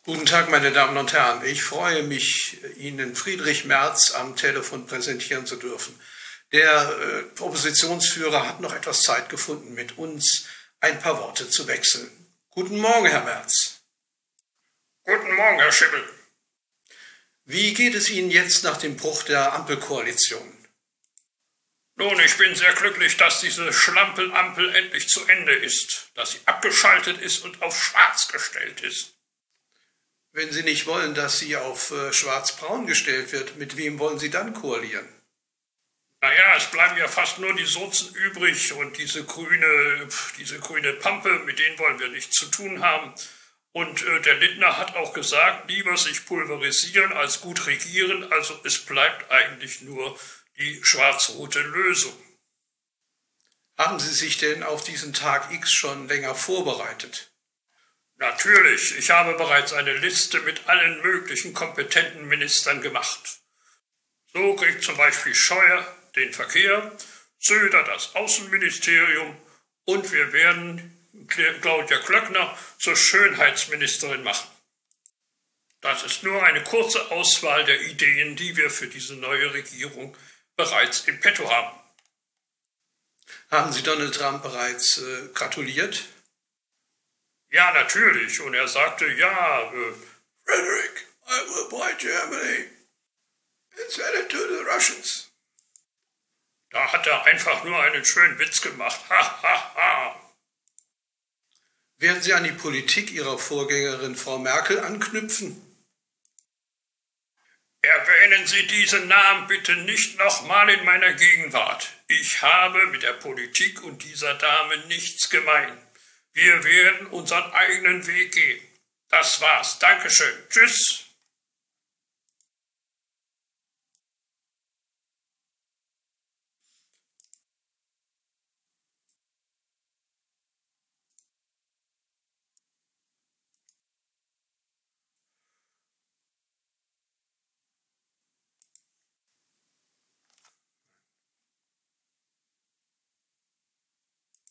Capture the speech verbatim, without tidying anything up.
Guten Tag, meine Damen und Herren. Ich freue mich, Ihnen Friedrich Merz am Telefon präsentieren zu dürfen. Der äh, Oppositionsführer hat noch etwas Zeit gefunden, mit uns ein paar Worte zu wechseln. Guten Morgen, Herr Merz. Guten Morgen, Herr Schimmel. Wie geht es Ihnen jetzt nach dem Bruch der Ampelkoalition? Nun, ich bin sehr glücklich, dass diese Schlampelampel endlich zu Ende ist, dass sie abgeschaltet ist und auf schwarz gestellt ist. Wenn Sie nicht wollen, dass sie auf äh, schwarz-braun gestellt wird, mit wem wollen Sie dann koalieren? Naja, es bleiben ja fast nur die Sozen übrig und diese grüne, diese grüne Pampe, mit denen wollen wir nichts zu tun haben. Und äh, der Lindner hat auch gesagt, lieber sich pulverisieren als gut regieren, also es bleibt eigentlich nur die schwarz-rote Lösung. Haben Sie sich denn auf diesen Tag X schon länger vorbereitet? Natürlich, ich habe bereits eine Liste mit allen möglichen kompetenten Ministern gemacht. So kriegt zum Beispiel Scheuer den Verkehr, Söder das Außenministerium und wir werden Claudia Klöckner zur Schönheitsministerin machen. Das ist nur eine kurze Auswahl der Ideen, die wir für diese neue Regierung bereits im Petto haben. Haben Sie Donald Trump bereits äh, gratuliert? Ja, natürlich. Und er sagte, ja, äh, Frederick, I will buy Germany and sell it to the Russians. Da hat er einfach nur einen schönen Witz gemacht. Ha, ha, ha. Werden Sie an die Politik Ihrer Vorgängerin Frau Merkel anknüpfen? Erwähnen Sie diesen Namen bitte nicht nochmal in meiner Gegenwart. Ich habe mit der Politik und dieser Dame nichts gemein. Wir werden unseren eigenen Weg gehen. Das war's. Dankeschön. Tschüss.